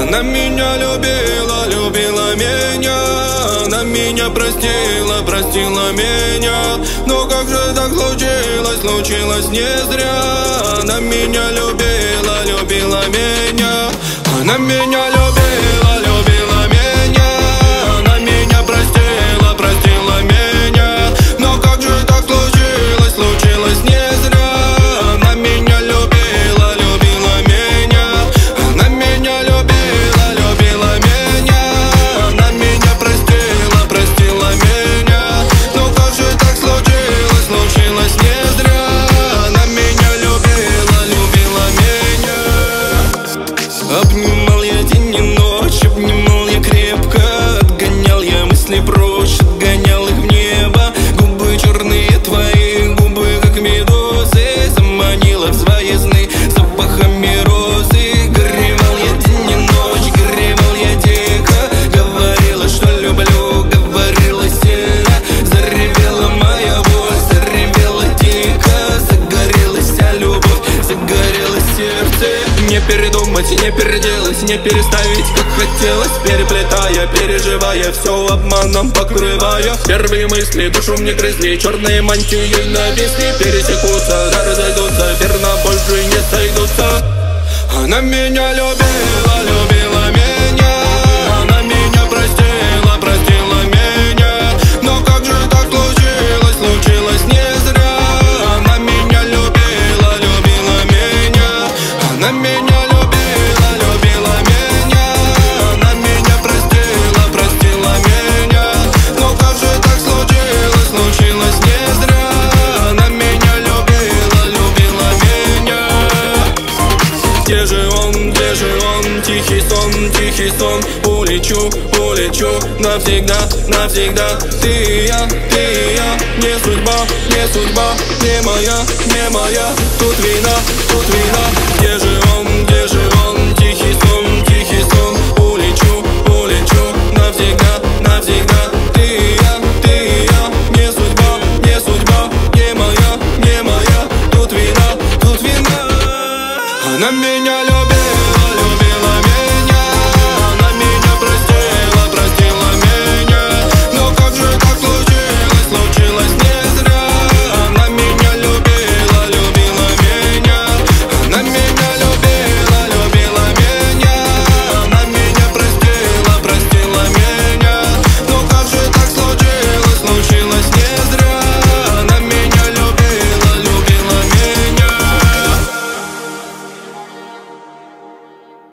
Она меня любила, любила меня. Она меня простила, простила меня. Но как же так случилось, случилось не зря. Она меня любила, любила меня. Она меня любила, любила меня. Она меня простила, простила меня. Но как же так случилось, случилось не зря. Она меня любила, любила меня. Она меня любила, любила меня. Она меня простила, простила меня. Но как же так случилось, случилось не зря. Она меня любила, любила меня. Обнимал я день и ночь, обнимал я крепко. Отгонял я мысли прочь, отгонял их в небо. Губы черные твои, губы как медузы. Заманила в свои сны запахами розы. Горевал я день и ночь, горевал я дико. Говорила, что люблю, говорила сильно. Заревела моя боль, заревела дико. Загорелась вся любовь, загорелось сердце. Не передумать, не переделать, не переставить, как хотелось. Переплетая, переживая, все обманом покрывая. Первые мысли душу мне грызли, черные мантии нависли. Пересекутся, да разойдутся, верно больше не сойдутся. Она меня любила, любила меня. Она меня простила, простила меня. Но как же так случилось, случилось не зря. Она меня любила, любила меня. Она меня любила, любила меня. Она меня простила, простила меня. Но как же так случилось, случилось не зря. Она меня любила, любила меня. Где же он, тихий сон. Улечу, улечу навсегда, навсегда. Ты и я, не судьба, не судьба. Не моя, не моя. Тут вина, тут вина.